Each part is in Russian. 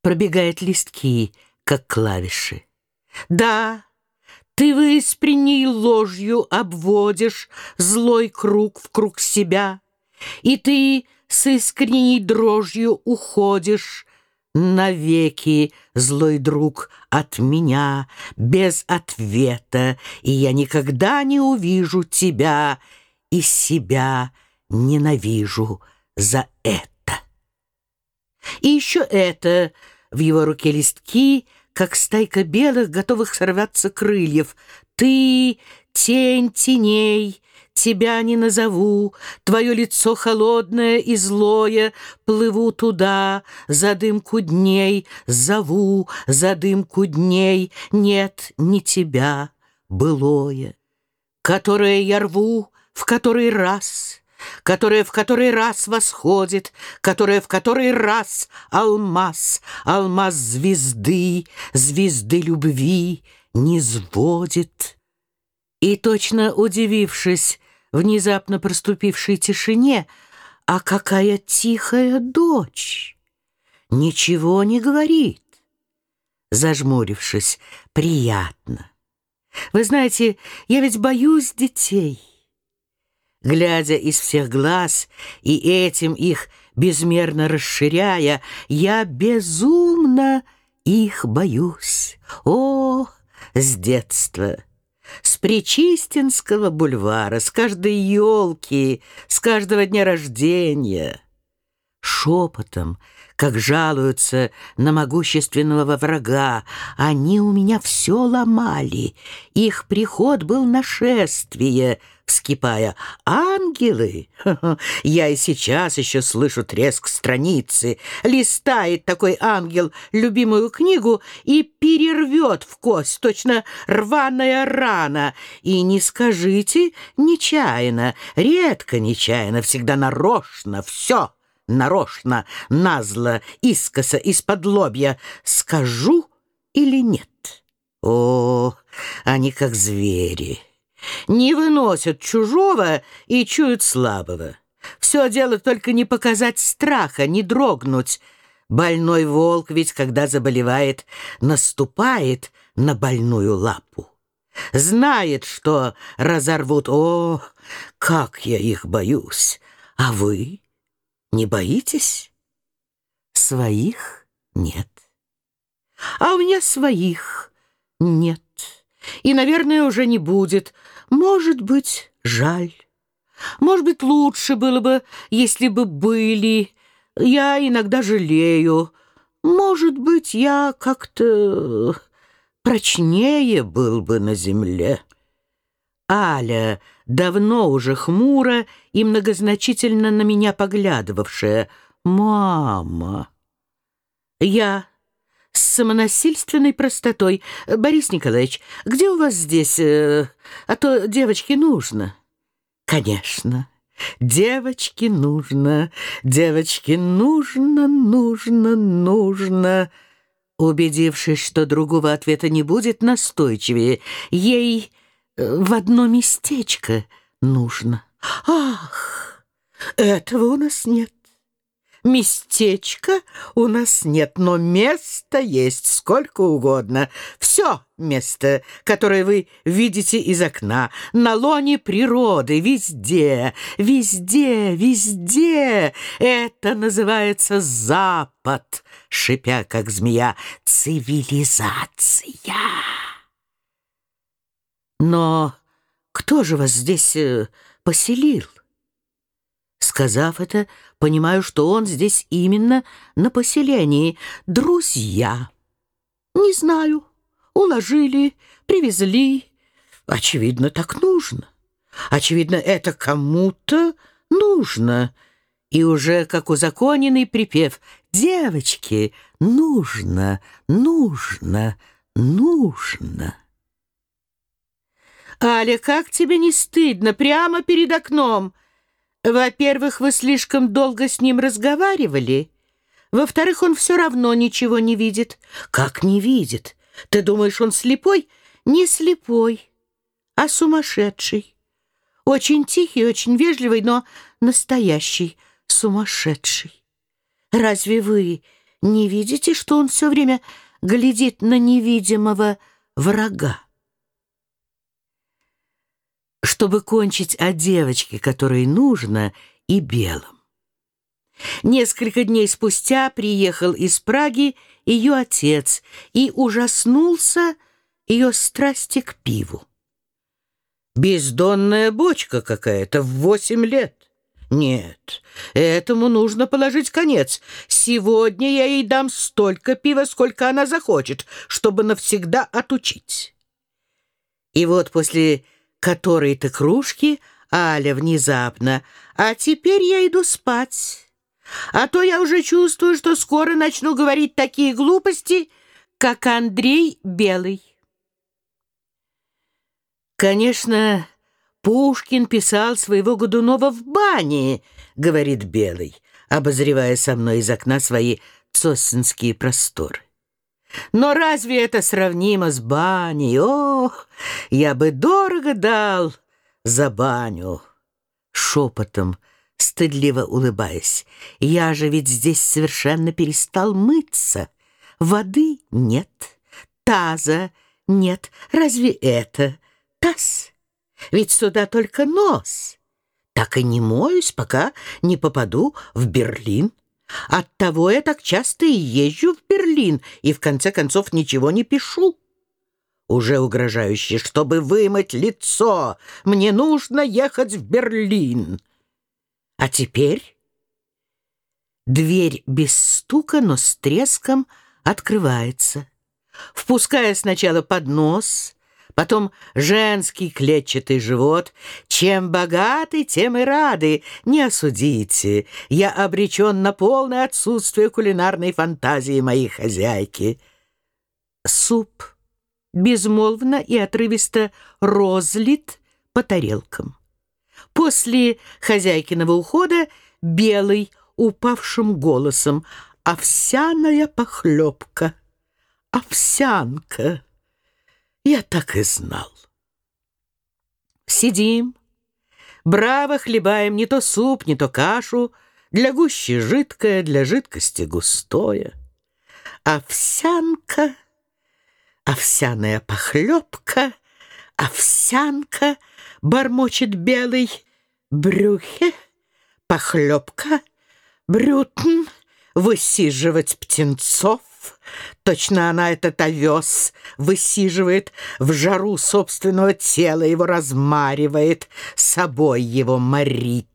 пробегает листки, как клавиши. Да, ты выспренней ложью обводишь злой круг в круг себя, и ты с искренней дрожью уходишь навеки, злой друг, от меня, без ответа, и я никогда не увижу тебя, и себя ненавижу за это. И еще это, в его руке листки, как стайка белых, готовых сорваться крыльев. Ты — тень теней, тебя не назову, твое лицо холодное и злое, плыву туда, за дымку дней, зову, за дымку дней, нет, не тебя, былое, которое я рву в который раз, которое в который раз восходит, которое в который раз алмаз, алмаз звезды, звезды любви низводит. И, точно удивившись внезапно проступившей тишине, а какая тихая дочь! Ничего не говорит. Зажмурившись, приятно. Вы знаете, я ведь боюсь детей. Глядя из всех глаз и этим их безмерно расширяя, я безумно их боюсь. О, с детства! С Причистинского бульвара, с каждой елки, с каждого дня рождения. Шепотом, как жалуются на могущественного врага, они у меня все ломали. Их приход был нашествие, вскипая. Ангелы? Я и сейчас еще слышу треск страницы. Листает такой ангел любимую книгу и перервет в кость, точно рваная рана. И не скажите нечаянно, редко нечаянно, всегда нарочно, все нарочно, назло, искоса, из-под лобья. Скажу или нет? О, они как звери. Не выносят чужого и чуют слабого. Все дело только не показать страха, не дрогнуть. Больной волк ведь, когда заболевает, наступает на больную лапу. Знает, что разорвут. О, как я их боюсь! А вы не боитесь? Своих нет. А у меня своих нет. И, наверное, уже не будет. Может быть, жаль. Может быть, лучше было бы, если бы были. Я иногда жалею. Может быть, я как-то прочнее был бы на земле. Аля, давно уже хмуро и многозначительно на меня поглядывавшая. «Мама!» Я с самонасильственной простотой. «Борис Николаевич, где у вас здесь? А то девочке нужно». «Конечно, девочке нужно, девочке нужно, нужно, нужно». Убедившись, что другого ответа не будет, настойчивее. Ей в одно местечко нужно. «Ах, этого у нас нет. Местечка у нас нет, но место есть сколько угодно. Все место, которое вы видите из окна, на лоне природы, везде, везде, везде. Это называется Запад», шипя, как змея, «цивилизация». Но кто же вас здесь поселил? Сказав это, понимаю, что он здесь именно на поселении. Друзья. Не знаю. Уложили, привезли. Очевидно, так нужно. Очевидно, это кому-то нужно. И уже как узаконенный припев: «Девочки, нужно, нужно, нужно». «Аля, как тебе не стыдно? Прямо перед окном. Во-первых, вы слишком долго с ним разговаривали. Во-вторых, он все равно ничего не видит». «Как не видит? Ты думаешь, он слепой?» «Не слепой, а сумасшедший. Очень тихий, очень вежливый, но настоящий сумасшедший. Разве вы Не видите, что он все время глядит на невидимого врага? Чтобы кончить о девочке, которой нужно, и белом. Несколько дней спустя приехал из Праги ее отец и ужаснулся ее страсти к пиву. Бездонная бочка какая-то в 8 лет. Нет, этому нужно положить конец. Сегодня я ей дам столько пива, сколько она захочет, чтобы навсегда отучить. И вот после которой-то кружки Аля внезапно: «А теперь я иду спать, а то я уже чувствую, что скоро начну говорить такие глупости, как Андрей Белый». Конечно, Пушкин писал своего Годунова в бане, говорит Белый, обозревая со мной из окна свои цоссинские просторы. Но разве это сравнимо с баней? Ох, я бы дорого дал за баню. Шепотом, стыдливо улыбаясь: я же ведь здесь совершенно перестал мыться. Воды нет, таза нет. Разве это таз? Ведь сюда только нос. Так и не моюсь, пока не попаду в Берлин. Оттого я так часто и езжу в Берлин, и в конце концов ничего не пишу. Уже угрожающе: чтобы вымыть лицо, мне нужно ехать в Берлин. А теперь дверь без стука, но с треском открывается, впуская сначала поднос, потом женский клетчатый живот. Чем богаты, тем и рады. Не осудите, я обречен на полное отсутствие кулинарной фантазии моей хозяйки. Суп безмолвно и отрывисто розлит по тарелкам. После хозяйкиного ухода Белый упавшим голосом: овсяная похлебка, овсянка. Я так и знал. Сидим, браво хлебаем не то суп, не то кашу, для гущи жидкое, для жидкости густое. Овсянка, овсяная похлебка, овсянка, бормочет Белый. Брюхе, похлебка, брютн, высиживать птенцов. Точно она, этот овес, высиживает, в жару собственного тела его размаривает, собой его морит.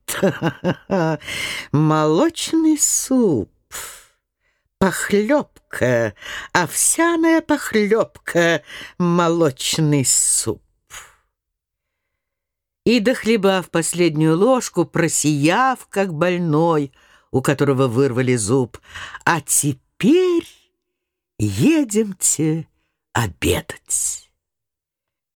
Молочный суп, похлебка, овсяная похлебка, молочный суп. И, дохлебав последнюю ложку, просияв, как больной, у которого вырвали зуб: а теперь едемте обедать.